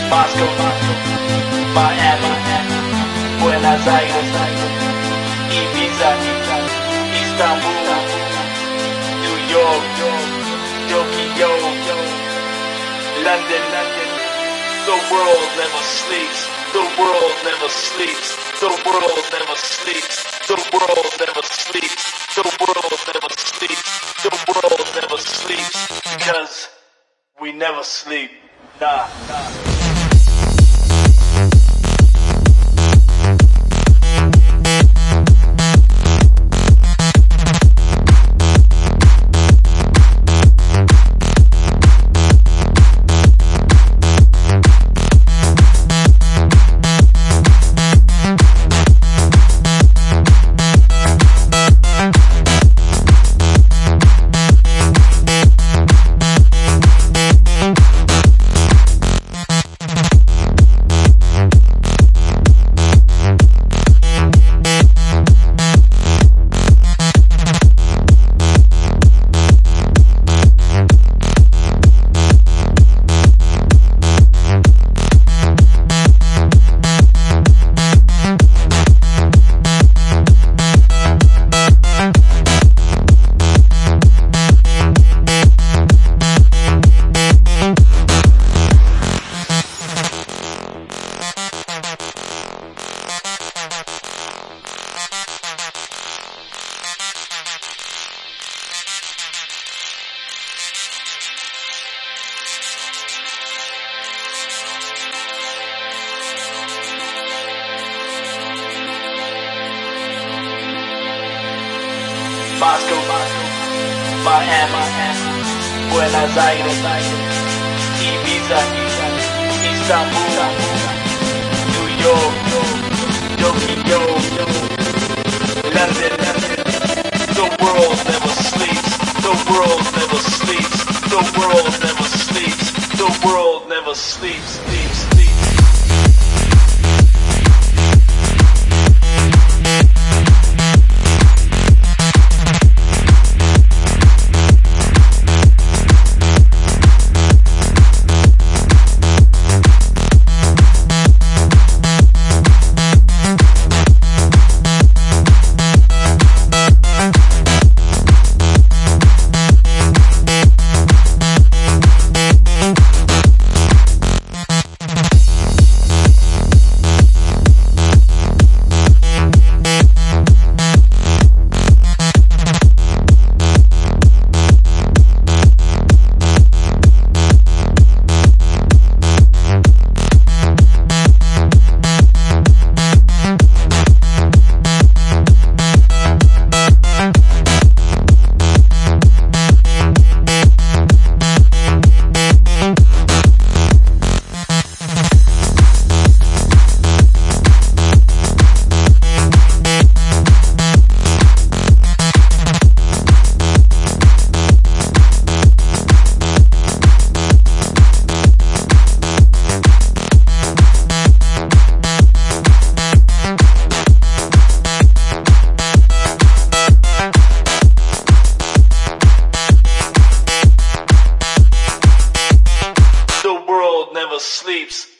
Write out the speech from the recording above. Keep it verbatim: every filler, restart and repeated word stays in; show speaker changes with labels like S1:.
S1: Moscow, Miami, Buenos Aires, Ibiza, Istanbul, New York, Tokyo, London. The world never sleeps. The world never sleeps. The world never sleeps. The world never sleeps. The world never sleeps. The world never sleeps. Because we never sleep. Nah, nah. Moscow, Miami, Buenos Aires, Ibiza, Istanbul, New York, Tokyo, London. The world never sleeps. The world never sleeps. The world never sleeps. The world never sleeps. Sleeps, sleeps. Never sleeps.